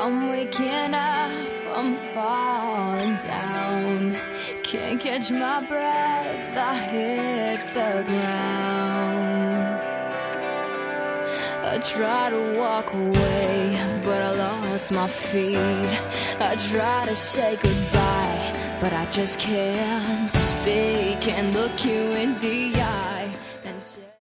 I'm waking up, I'm falling down. Can't catch my breath, I hit the ground. I try to walk away, but I lost my feet. I try to say goodbye, but I just can't speak and look you in the eye and say